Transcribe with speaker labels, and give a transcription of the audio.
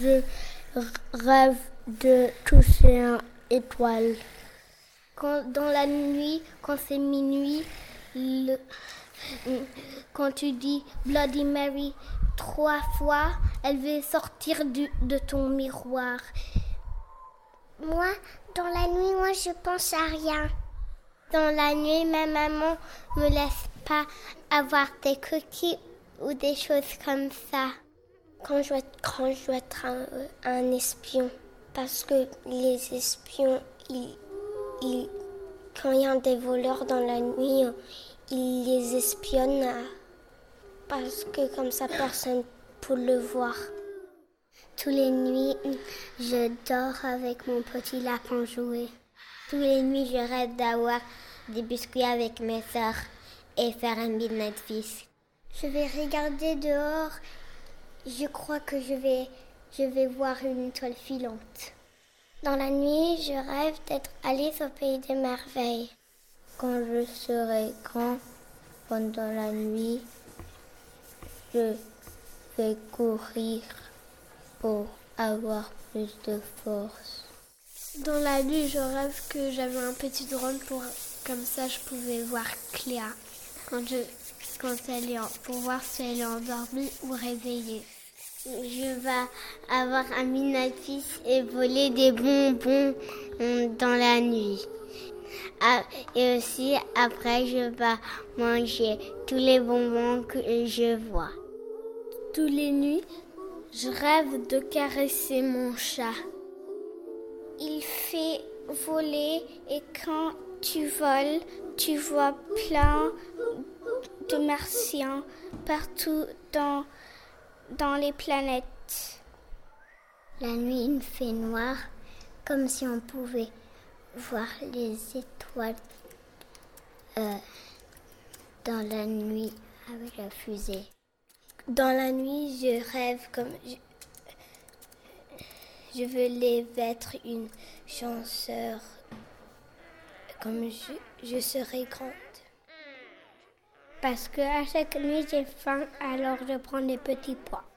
Speaker 1: Je rêve de toucher une étoile. Dans la nuit, quand c'est minuit, quand tu dis Bloody Mary 3 fois, elle va sortir de ton miroir.
Speaker 2: Moi, dans la nuit, je pense à rien.
Speaker 1: Dans la nuit, ma maman me laisse pas avoir des cookies ou des choses comme ça.
Speaker 2: Quand je dois être un espion, parce que les espions, quand il y a des voleurs dans la nuit, ils les espionnent parce que comme ça personne peut le voir.
Speaker 1: Toutes les nuits, je dors avec mon petit lapin jouet. Toutes les nuits, je rêve d'avoir des biscuits avec mes sœurs et faire un midnight feast. Je vais regarder dehors. Je crois que je vais voir une étoile filante.
Speaker 2: Dans la nuit, je rêve d'être Alice au pays des merveilles.
Speaker 1: Quand je serai grand, pendant la nuit, je vais courir pour avoir plus de force.
Speaker 3: Dans la nuit, je rêve que j'avais un petit drone comme ça je pouvais voir Cléa pour voir si elle est endormie ou réveillée.
Speaker 1: Je vais avoir un midnight feast et voler des bonbons dans la nuit. Et aussi, après, je vais manger tous les bonbons que je vois. Toutes les nuits, je rêve de caresser mon chat.
Speaker 2: Il fait voler et quand tu voles, tu vois plein de martiens partout dans les planètes.
Speaker 1: La nuit, il fait noir, comme si on pouvait voir les étoiles dans la nuit avec la fusée.
Speaker 2: Dans la nuit, je rêve comme je veux être une chanteuse, comme je serai grande.
Speaker 1: Parce que à chaque nuit, j'ai faim, alors je prends des petits pois.